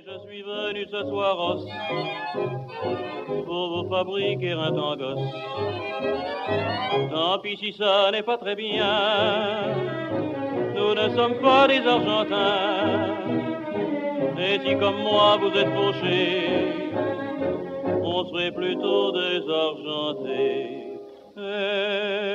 Je suis venu ce soir pour vous fabriquer un tangos. Tant pis si ça n'est pas très bien, nous ne sommes pas des Argentins. Et si comme moi vous êtes fauchés, on serait plutôt des Argentés.